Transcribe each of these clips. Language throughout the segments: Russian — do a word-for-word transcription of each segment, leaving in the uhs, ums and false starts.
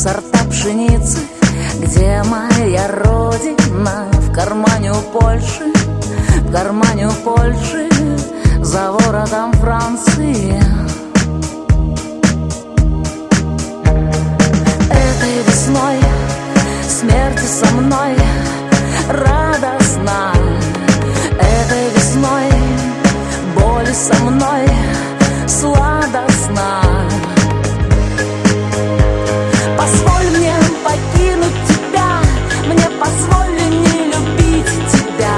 сорта пшеницы. Где моя родина? В кармане у Польши, в кармане у Польши, за воротом Франции. Этой весной смерти со мной радостно. Этой весной боли со мной сладостно. Позволь мне покинуть тебя, мне позволь не любить тебя.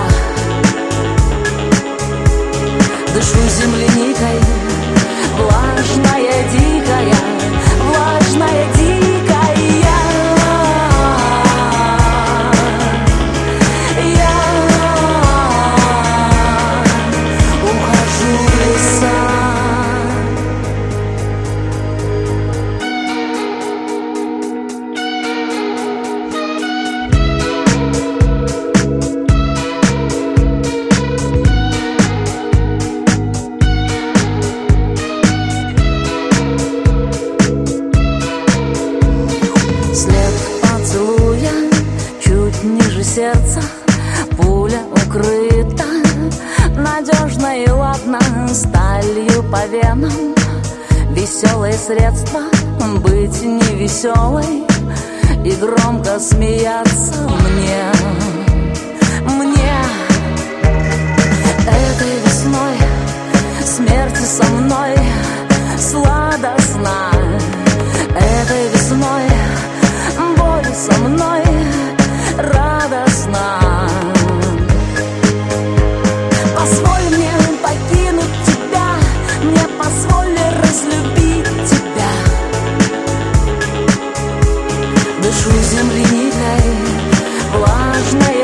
Дышу земляникой, влажная, дикая, влажная, дикая. Сердце, пуля укрыта надежно и ладно сталью по венам. Веселое средство быть невеселой и громко смеяться мне. Мне этой весной смерти со мной сладостно. Этой весной боли со мной радостно. Позволь мне покинуть тебя, мне позволь разлюбить тебя. Дышу земляникой, влажной